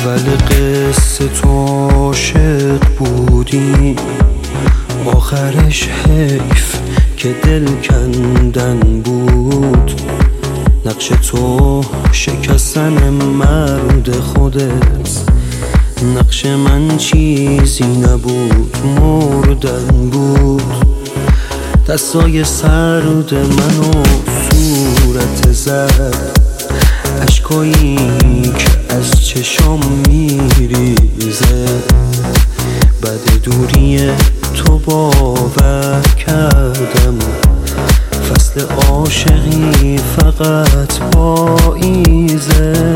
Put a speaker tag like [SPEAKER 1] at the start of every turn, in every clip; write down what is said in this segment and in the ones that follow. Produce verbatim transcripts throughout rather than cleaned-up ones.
[SPEAKER 1] ولی قصه تو عاشق بودی، آخرش حیف که دل کندن بود. نقش تو شکستن مرد خودت، نقش من چیزی نبود، مردن بود. دستای سرد منو صورت زد، اشکایی که از چشام میریزه. بعد دوری تو باور کردم فصل عاشقی فقط پاییزه.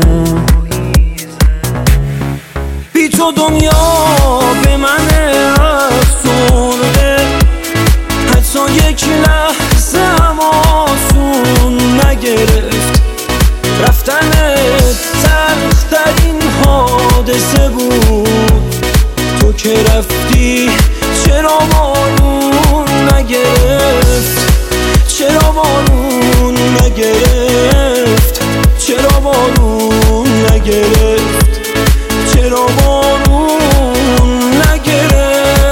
[SPEAKER 1] بی تو دنیا به من افسرده، حتی یک لحظه هم آسون نگرفت. رفتنت سخت‌ترین حادثه بود، تو که رفتی چرا بارون نگرفت؟ چرا بارون نگرفت؟ چرا بارون نگرفت؟ چرا بارون نگرفت؟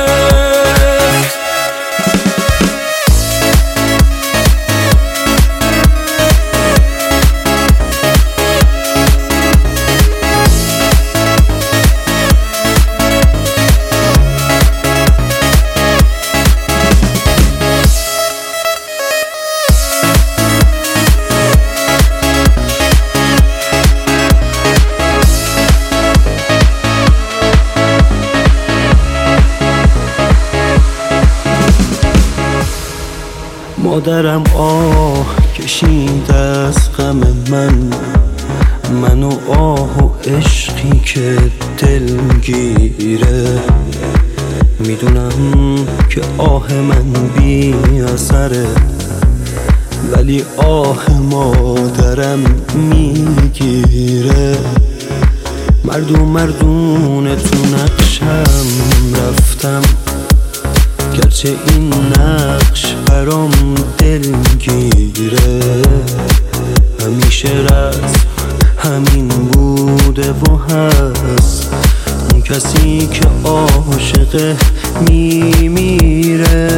[SPEAKER 1] مادرم آه کشید از غم من، منو آه و عشقی که دلگیره. میدونم که آه من بی اثره، ولی آه مادرم میگیره. مردون مردون تو نقشم رفتم، گرچه این نقش برام دلگیره. همیشه رسم همین بوده و هست، اون کسی که عاشقه میمیره.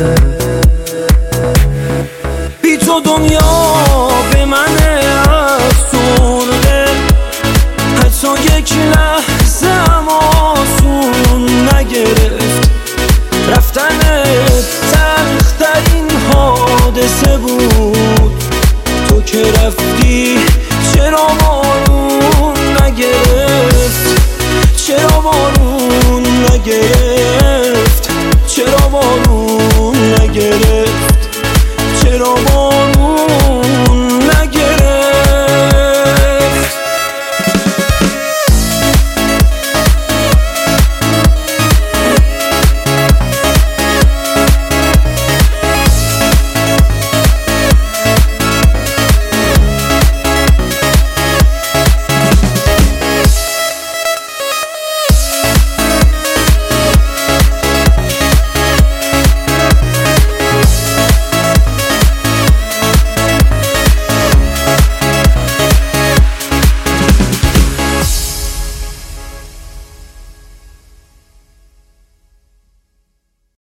[SPEAKER 1] بی تو دنیا به من افسرده، حتی یک لحظه هم آسون نگرفت. رفتنت سخت‌ترین حادثه بود، تو که رفتی